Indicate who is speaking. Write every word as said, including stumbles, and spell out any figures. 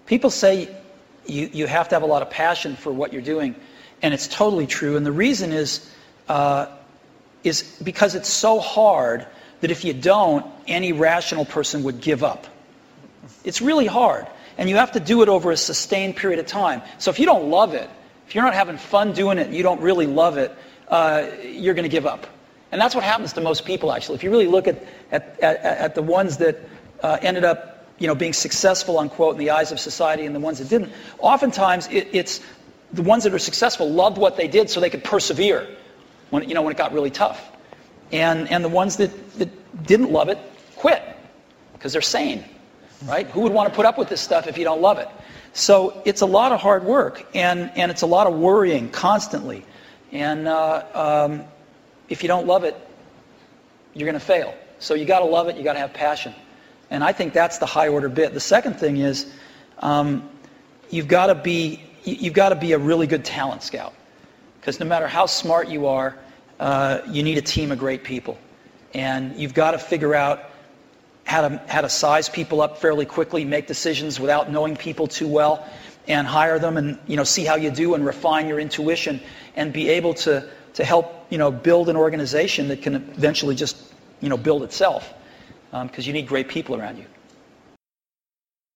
Speaker 1: People say you, you have to have a lot of passion for what you're doing, and it's totally true. And the reason is, uh, is because it's so hard that if you don't, any rational person would give up. It's really hard. And you have to do it over a sustained period of time. So if you don't love it, if you're not having fun doing it and you don't really love it, uh, you're going to give up. And that's what happens to most people, actually. If you really look at, at, at, at the ones that uh, ended up you know, being successful, unquote, in the eyes of society and the ones that didn't, oftentimes it, it's the ones that are successful loved what they did so they could persevere when, you know, when it got really tough. And, and the ones that, that didn't love it quit because they're sane. Right? Who would want to put up with this stuff if you don't love it? So it's a lot of hard work, and, and it's a lot of worrying constantly. And uh, um, if you don't love it, you're going to fail. So you got to love it. You got to have passion. And I think that's the high order bit. The second thing is um, you've got to be you've got to be a really good talent scout, because no matter how smart you are, uh, you need a team of great people, and you've got to figure out how to how to size people up fairly quickly, make decisions without knowing people too well, and hire them, and you know see how you do, and refine your intuition, and be able to to help you know build an organization that can eventually just you know build itself, because um, you need great people around you.